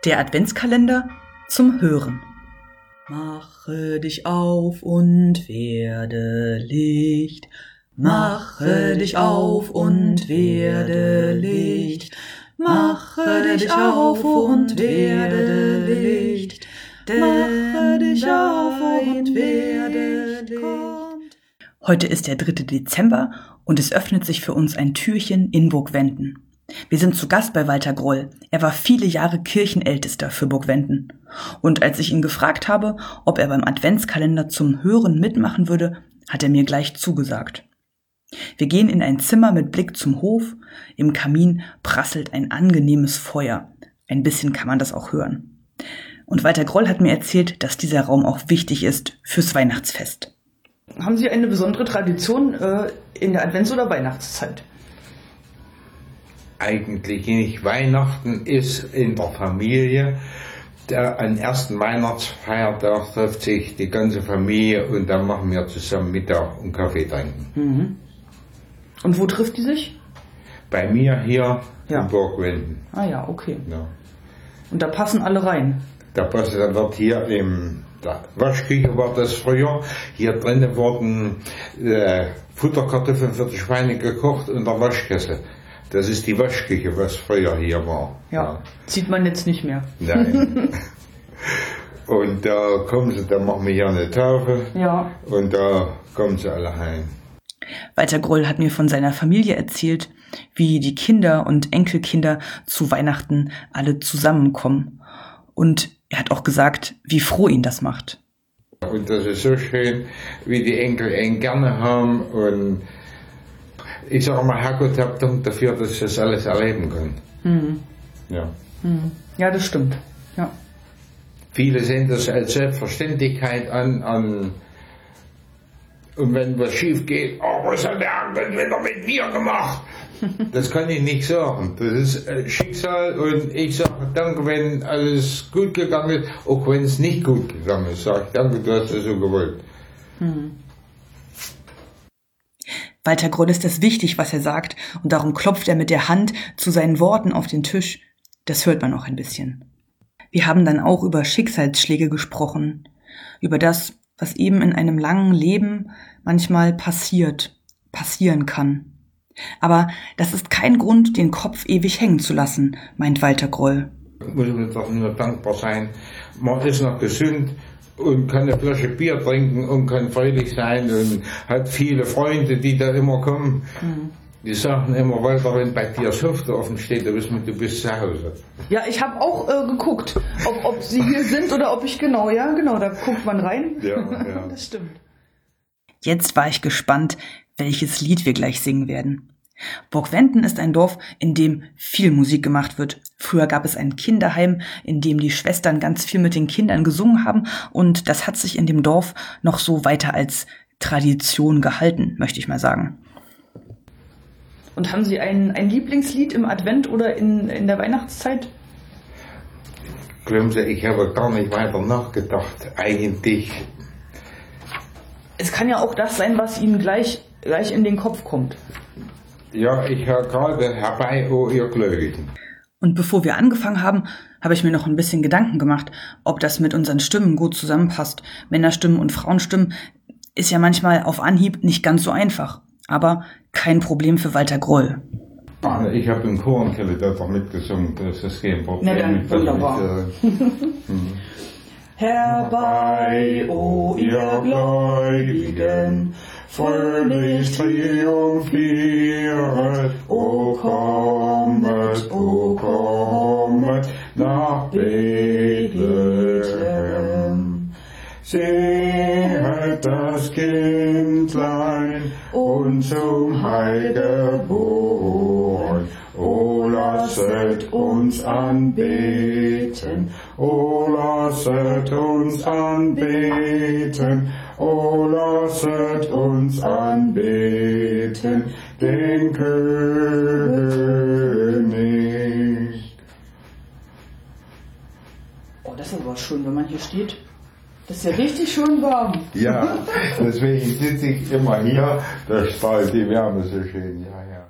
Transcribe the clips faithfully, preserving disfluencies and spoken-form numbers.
Der Adventskalender zum Hören. Mache dich auf und werde Licht. Mache dich auf und werde Licht. Mache dich auf und werde Licht. Mache dich auf und werde Licht. Heute ist der dritte Dezember und es öffnet sich für uns ein Türchen in Burgwenden. Wir sind zu Gast bei Walter Groll. Er war viele Jahre Kirchenältester für Burgwenden. Und als ich ihn gefragt habe, ob er beim Adventskalender zum Hören mitmachen würde, hat er mir gleich zugesagt. Wir gehen in ein Zimmer mit Blick zum Hof. Im Kamin prasselt ein angenehmes Feuer. Ein bisschen kann man das auch hören. Und Walter Groll hat mir erzählt, dass dieser Raum auch wichtig ist fürs Weihnachtsfest. Haben Sie eine besondere Tradition äh, in der Advents- oder Weihnachtszeit? Eigentlich nicht. Weihnachten ist in der Familie. Der, am ersten Weihnachtsfeiertag trifft sich die ganze Familie und dann machen wir zusammen Mittag und Kaffee trinken. Mhm. Und wo trifft die sich? Bei mir hier Ja. in Burgwenden. Ah ja, okay. Ja. Und da passen alle rein? Da passt, da wird hier im der Waschküche war das früher. Hier drinnen wurden äh, Futterkartoffeln für die Schweine gekocht und der Waschkessel. Das ist die Waschküche, was früher hier war. Ja, ja. Sieht man jetzt nicht mehr. Nein. Und da kommen sie, da machen wir hier eine Tafel. Ja. Und da kommen sie alle heim. Walter Groll hat mir von seiner Familie erzählt, wie die Kinder und Enkelkinder zu Weihnachten alle zusammenkommen. Und er hat auch gesagt, wie froh ihn das macht. Und das ist so schön, wie die Enkel ihn gerne haben. Und ich sage mal, Herrgott hat Dank dafür, dass ich das alles erleben kann. Mhm. Ja. Mhm. Ja, das stimmt. Ja. Viele sehen das als Selbstverständlichkeit an, an und wenn was schief geht, oh, was hat der Herrgott wieder mit mir gemacht? Das kann ich nicht sagen. Das ist Schicksal und ich sage danke, wenn alles gut gegangen ist, auch wenn es nicht gut gegangen ist. Sage ich danke, du hast es so gewollt. Mhm. Walter Groll ist das wichtig, was er sagt, und darum klopft er mit der Hand zu seinen Worten auf den Tisch. Das hört man auch ein bisschen. Wir haben dann auch über Schicksalsschläge gesprochen, über das, was eben in einem langen Leben manchmal passiert, passieren kann. Aber das ist kein Grund, den Kopf ewig hängen zu lassen, meint Walter Groll. Muss man doch nur dankbar sein. Man ist noch gesund und kann eine Flasche Bier trinken und kann fröhlich sein und hat viele Freunde, die da immer kommen. Mhm. Die sagen immer, Walter, wenn bei dir das Hüfte offen steht, dann wissen wir, du bist zu Hause. Ja, ich habe auch äh, geguckt, ob, ob Sie hier sind oder ob ich genau, ja, genau, da guckt man rein. Ja, ja. Das stimmt. Jetzt war ich gespannt, welches Lied wir gleich singen werden. Burgwenden ist ein Dorf, in dem viel Musik gemacht wird. Früher gab es ein Kinderheim, in dem die Schwestern ganz viel mit den Kindern gesungen haben, und das hat sich in dem Dorf noch so weiter als Tradition gehalten, möchte ich mal sagen. Und haben Sie ein, ein Lieblingslied im Advent oder in, in der Weihnachtszeit? Glauben Sie, ich habe gar nicht weiter nachgedacht. Eigentlich. Es kann ja auch das sein, was Ihnen gleich, gleich in den Kopf kommt. Ja, ich höre gerade herbei, o ihr Gläubigen. Und bevor wir angefangen haben, habe ich mir noch ein bisschen Gedanken gemacht, ob das mit unseren Stimmen gut zusammenpasst. Männerstimmen und Frauenstimmen ist ja manchmal auf Anhieb nicht ganz so einfach. Aber kein Problem für Walter Groll. Ich habe im Chor und Keller mitgesungen, das ist kein Problem. Na dann, wunderbar. Herbei, o ihr Gläubigen, fröhlich triumphiert, o kommet, o kommet nach Bethlehem. Sehet das Kindlein und zum Heil geboren. O lasset uns anbeten, o lasset uns anbeten, o lasset uns anbeten, den König. Oh, das ist aber schön, wenn man hier steht. Das ist ja richtig schön warm. Ja, deswegen sitze ich immer hier, da strahlt die Wärme so schön, ja, ja.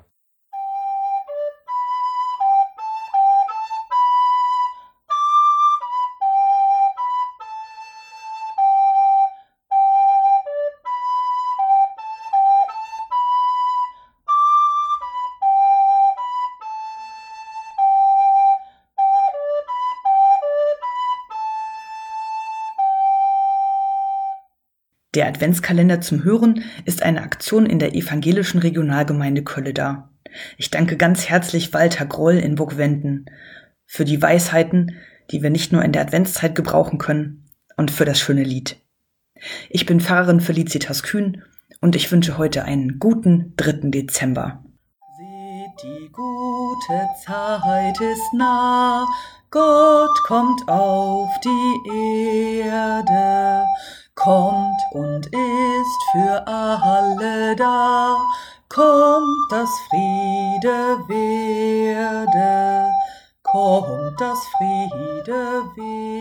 Der Adventskalender zum Hören ist eine Aktion in der evangelischen Regionalgemeinde Kölleda. Ich danke ganz herzlich Walter Groll in Burgwenden für die Weisheiten, die wir nicht nur in der Adventszeit gebrauchen können, und für das schöne Lied. Ich bin Pfarrerin Felicitas Kühn und ich wünsche heute einen guten dritten Dezember. Seht, die gute Zeit ist nah, Gott kommt auf die Erde, kommt und ist für alle da, kommt, dass Friede werde, kommt, dass Friede werde.